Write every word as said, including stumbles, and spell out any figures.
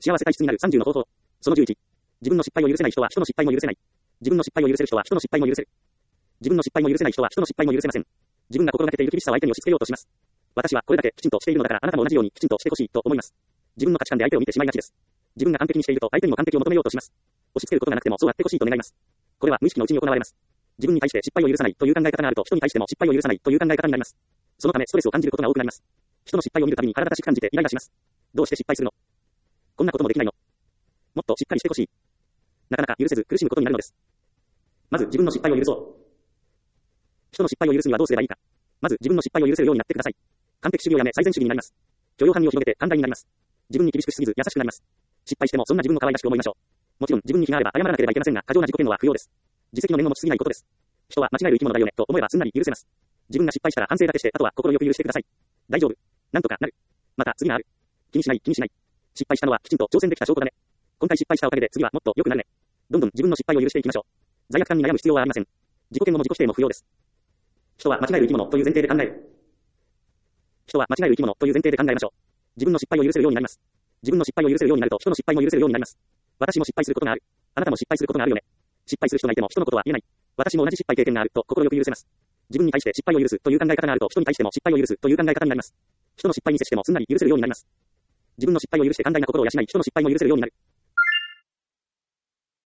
幸せ体質になるさんじゅうの方法。そのじゅういち。自分の失敗を許せない人は人の失敗も許せない。自分の失敗を許せる人は人の失敗も許せる。自分の失敗も許せない人は人の失敗も許せません。自分が心がけている厳しさを相手に押し付けようとします。私はこれだけきちんとしているのだからあなたも同じようにきちんとしてほしいと思います。自分の価値観で相手を見てしまいがちです。自分が完璧にしていると相手にも完璧を求めようとします。押し付けることがなくてもそうあってほしいと願います。これは無意識のうちに行われます。自分に対して失敗を許さないという考え方があると人に対しても失敗を許さないという考え方になります。そのためストレスを感じることが多くなります。人の失敗を見るたびに腹立たしく感じてイライラします。どうして失敗するの？こんなこともできないの？もっとしっかりしてほしい。なかなか許せず苦しむことになるのです。まず自分の失敗を許そう。人の失敗を許すにはどうすればいいか。まず自分の失敗を許せるようになってください。完璧主義をやめ最善主義になります。許容範囲を広げて寛大になります。自分に厳しくしすぎず優しくなります。失敗してもそんな自分を可愛らしく思いましょう。もちろん自分に非があれば謝らなければいけませんが、過剰な自己嫌悪は不要です。自責の念を持ちすぎないことです。人は間違える生き物だよねと思えばすんなり許せます。自分が失敗したら反省だけして、あとは心よく許してください。大丈夫。なんとかなる。また次がある。気にしない気にしない。失敗したのはきちんと挑戦できた証拠だね。今回失敗したおかげで次はもっと良くなるね。どんどん自分の失敗を許していきましょう。罪悪感に悩む必要はありません。自己嫌悪も自己否定も不要です。人は間違える生き物という前提で考える。人は間違える生き物という前提で考えましょう。自分の失敗を許せるようになります。自分の失敗を許せるようになると人の失敗も許せるようになります。私も失敗することがある。あなたも失敗することがあるよね。失敗する人がいても人のことは言えない。私も同じ失敗経験があると心よく許せます。自分に対して失敗を許すという考え方があると人に対しても失敗を許すという考え方になります。人の失敗に接してもすんなり許せるようになります。自分の失敗を許して寛大な心を養い人の失敗も許せるようになる。